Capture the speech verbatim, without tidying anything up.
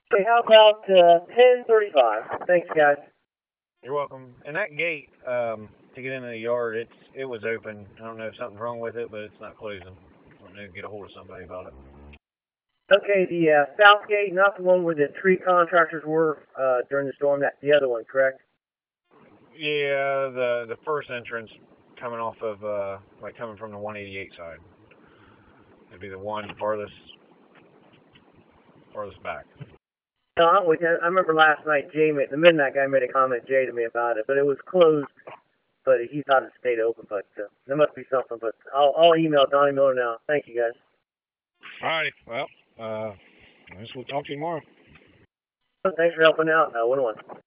Okay, how about uh, ten thirty-five? Thanks, guys. You're welcome. And that gate um, to get into the yard, it's it was open. I don't know if something's wrong with it, but it's not closing. I don't know. Get a hold of somebody about it. Okay, the uh, south gate, not the one where the tree contractors were uh, during the storm. That's the other one, correct? Yeah, the the first entrance coming off of uh, like coming from the one eighty-eight side. It'd be the one farthest farthest back. No, I'm with you. I remember last night, Jay, made, the midnight guy made a comment, Jay, to me about it, but it was closed. But he thought it stayed open. But uh, there must be something. But I'll, I'll email Donnie Miller now. Thank you, guys. All right. Well, uh, I guess we'll talk to you tomorrow. Thanks for helping out. Uh, one one.